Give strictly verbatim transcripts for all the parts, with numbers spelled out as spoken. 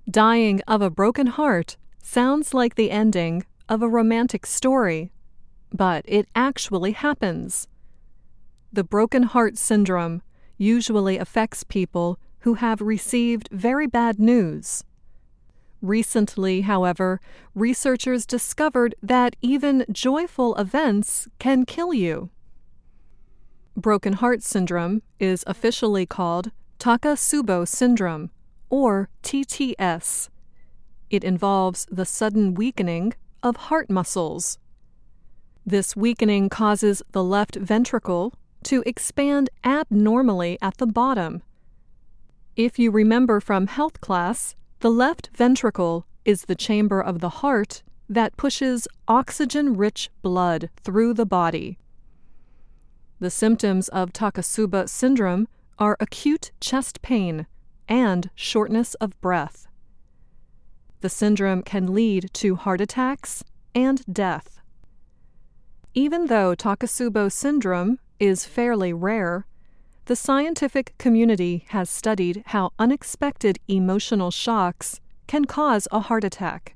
Dying of a broken heart sounds like the ending of a romantic story, but it actually happens. The broken heart syndrome usually affects people who have received very bad news. Recently, however, researchers discovered that even joyful events can kill you. Broken heart syndrome is officially called Takotsubo syndrome, or T T S. It involves the sudden weakening of heart muscles. This weakening causes the left ventricle to expand abnormally at the bottom. If you remember from health class, the left ventricle is the chamber of the heart that pushes oxygen-rich blood through the body. The symptoms of Takotsubo syndrome are acute chest pain and shortness of breath. The syndrome can lead to heart attacks and death. Even though Takotsubo syndrome is fairly rare, the scientific community has studied how unexpected emotional shocks can cause a heart attack.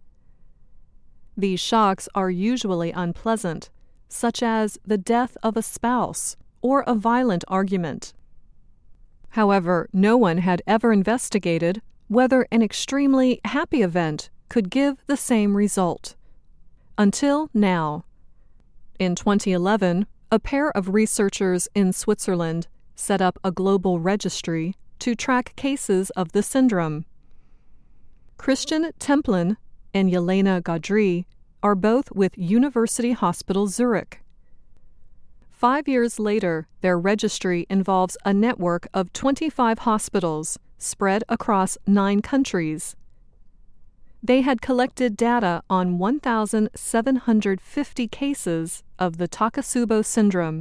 These shocks are usually unpleasant, such as the death of a spouse or a violent argument. However, no one had ever investigated whether an extremely happy event could give the same result. Until now. In twenty eleven, a pair of researchers in Switzerland set up a global registry to track cases of the syndrome. Christian Templin and Yelena Gaudry are both with University Hospital Zurich. Five years later, their registry involves a network of twenty-five hospitals spread across nine countries. They had collected data on one thousand seven hundred fifty cases of the Takotsubo syndrome.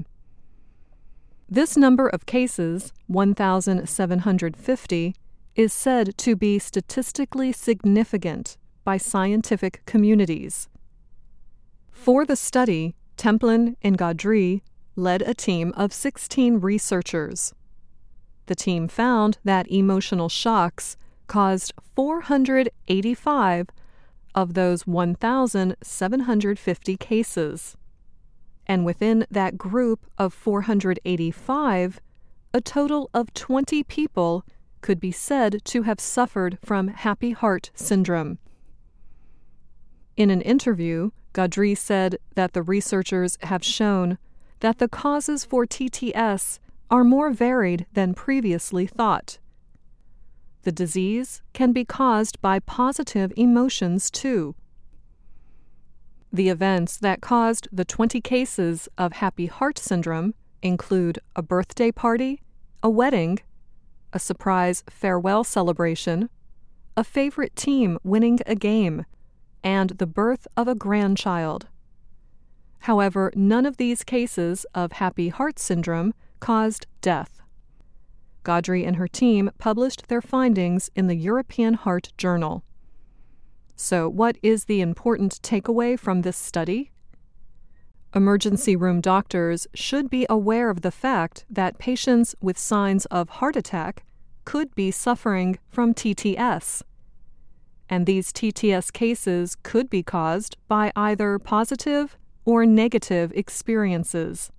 This number of cases, one thousand seven hundred fifty, is said to be statistically significant by scientific communities. For the study, Templin and Gaudry led a team of sixteen researchers. The team found that emotional shocks caused four hundred eighty-five of those one thousand seven hundred fifty cases. And within that group of four hundred eighty-five, a total of twenty people could be said to have suffered from happy heart syndrome. In an interview, Gaudry said that the researchers have shown that the causes for T T S are more varied than previously thought. The disease can be caused by positive emotions too. The events that caused the twenty cases of happy heart syndrome include a birthday party, a wedding, a surprise farewell celebration, a favorite team winning a game, and the birth of a grandchild. However, none of these cases of happy heart syndrome caused death. Gaudry and her team published their findings in the European Heart Journal. So, what is the important takeaway from this study? Emergency room doctors should be aware of the fact that patients with signs of heart attack could be suffering from T T S. And these T T S cases could be caused by either positive or negative experiences.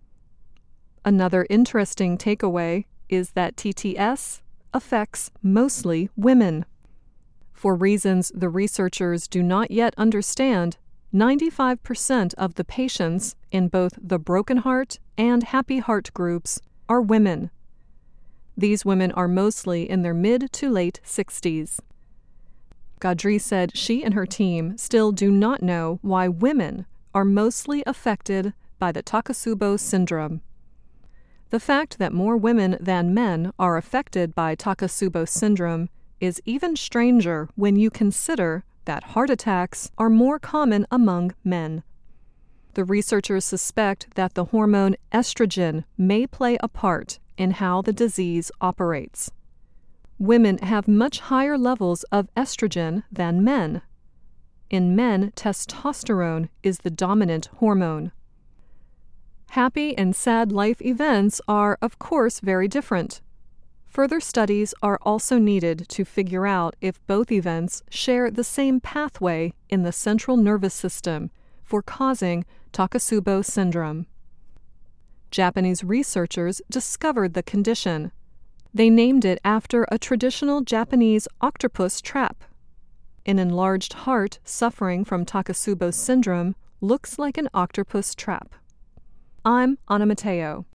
Another interesting takeaway is that T T S affects mostly women. For reasons the researchers do not yet understand, ninety-five percent of the patients in both the broken heart and happy heart groups are women. These women are mostly in their mid to late sixties. Gaudry said she and her team still do not know why women are mostly affected by the Takotsubo syndrome. The fact that more women than men are affected by Takotsubo syndrome is even stranger when you consider that heart attacks are more common among men. The researchers suspect that the hormone estrogen may play a part in how the disease operates. Women have much higher levels of estrogen than men. In men, testosterone is the dominant hormone. Happy and sad life events are, of course, very different. Further studies are also needed to figure out if both events share the same pathway in the central nervous system for causing Takotsubo syndrome. Japanese researchers discovered the condition. They named it after a traditional Japanese octopus trap. An enlarged heart suffering from Takotsubo syndrome looks like an octopus trap. I'm Anna Matteo.